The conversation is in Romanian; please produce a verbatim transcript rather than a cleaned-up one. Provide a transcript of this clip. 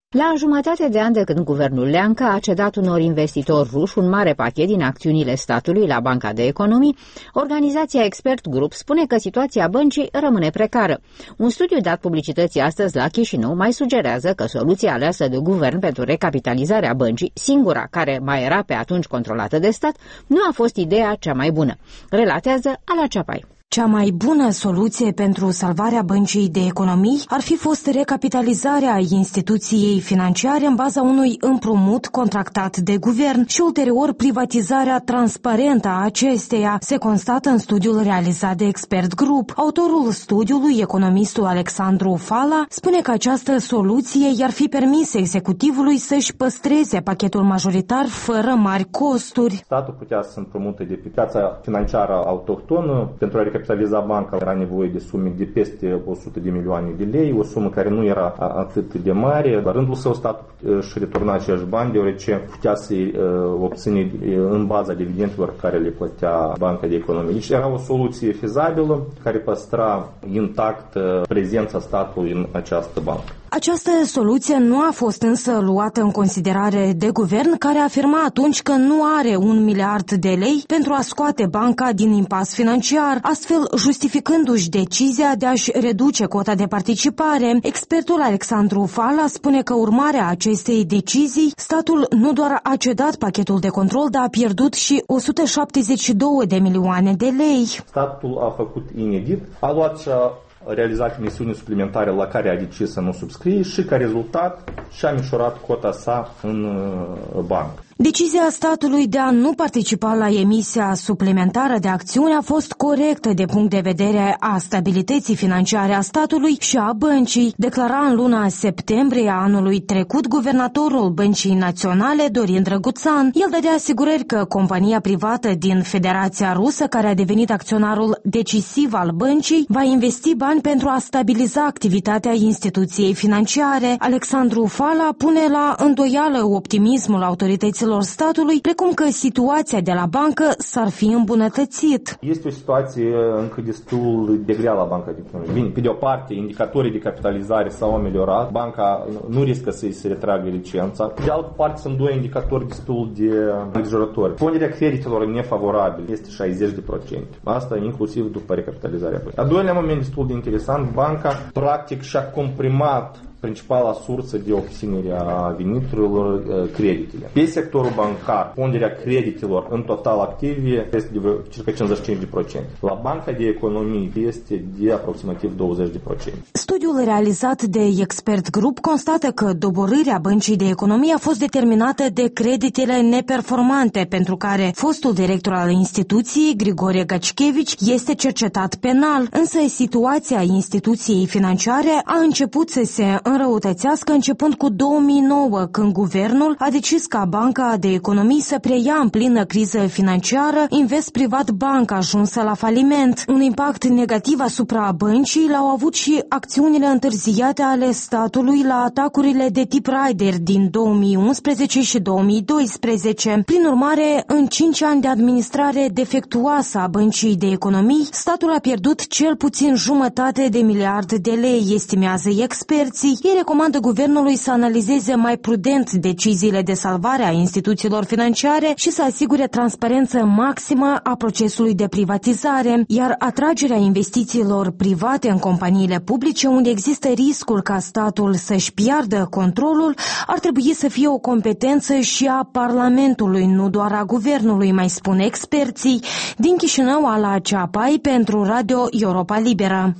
La jumătate de an de când guvernul Leancă a cedat unor investitori ruși un mare pachet din acțiunile statului la Banca de Economii, organizația Expert Group spune că situația băncii rămâne precară. Un studiu dat publicității astăzi la Chișinău mai sugerează că soluția aleasă de guvern pentru recapitalizarea băncii, singura care mai era pe atunci controlată de stat, nu a fost ideea cea mai bună. Relatează Ala Ceapai. Cea mai bună soluție pentru salvarea Băncii de Economii ar fi fost recapitalizarea instituției financiare în baza unui împrumut contractat de guvern și ulterior privatizarea transparentă a acesteia, se constată în studiul realizat de Expert Group. Autorul studiului, economistul Alexandru Fala, spune că această soluție i-ar fi permis executivului să-și păstreze pachetul majoritar fără mari costuri. Statul putea să împrumute de pe piața financiară autohtonă pentru a recapitaliza banca, era nevoie de sume de peste o sută de milioane de lei, o sumă care nu era atât de mare. La rândul său, statul își returna acești bani, deoarece putea să-i obține în baza dividendelor care le plătea Banca de Economie. Deci era o soluție fezabilă care păstra intact prezența statului în această bancă. Această soluție nu a fost însă luată în considerare de guvern, care afirma atunci că nu are un miliard de lei pentru a scoate banca din impas financiar, astfel justificându-și decizia de a-și reduce cota de participare. Expertul Alexandru Fala spune că urmarea acestei decizii, statul nu doar a cedat pachetul de control, dar a pierdut și o sută șaptezeci și două de milioane de lei. Statul a făcut inedit, a luat și a realizat misiuni suplimentare la care a decis să nu subscrie și ca rezultat și-a mișorat cota sa în bancă. Decizia statului de a nu participa la emisia suplimentară de acțiuni a fost corectă de punct de vedere a stabilității financiare a statului și a băncii, declara în luna septembrie a anului trecut guvernatorul Băncii Naționale, Dorin Drăguțan. El dădea asigurări că compania privată din Federația Rusă, care a devenit acționarul decisiv al băncii, va investi bani pentru a stabiliza activitatea instituției financiare. Alexandru Fala pune la îndoială optimismul autorităților statului, precum că situația de la bancă s-ar fi îmbunătățit. Este o situație încă destul de grea la Banca de Economie. Bine, pe de o parte, indicatorii de capitalizare s-au ameliorat, banca nu riscă să-i se retragă licența. Pe de altă parte, sunt doi indicatori destul de îngrijorători. Ponderea creditelor nefavorabile este șaizeci la sută. Asta inclusiv după recapitalizarea băncii. A doilea moment destul de interesant, banca practic și-a comprimat principala sursă de obținere a veniturilor, creditele. Pe sectorul bancar, ponderea creditelor în total active este de circa cincizeci și cinci la sută. La Banca de Economie este de aproximativ douăzeci la sută. Studiul realizat de Expert Group constată că doborârea Băncii de Economie a fost determinată de creditele neperformante, pentru care fostul director al instituției, Grigore Gacichevici, este cercetat penal, însă situația instituției financiare a început să se înrăutățească începând cu două mii nouă, când guvernul a decis ca Banca de Economii să preia în plină criză financiară Invest Privat Bank, ajunsă la faliment. Un impact negativ asupra băncii l-au avut și acțiunile întârziate ale statului la atacurile de tip Raider din două mii unsprezece și două mii doisprezece. Prin urmare, în cinci ani de administrare defectuoasă a Băncii de Economii, statul a pierdut cel puțin jumătate de miliard de lei, estimează experții. Ei recomandă guvernului să analizeze mai prudent deciziile de salvare a instituțiilor financiare și să asigure transparență maximă a procesului de privatizare, iar atragerea investițiilor private în companiile publice, unde există riscul ca statul să-și piardă controlul, ar trebui să fie o competență și a Parlamentului, nu doar a guvernului, mai spun experții. Din Chișinău, Ala Ceapai pentru Radio Europa Liberă.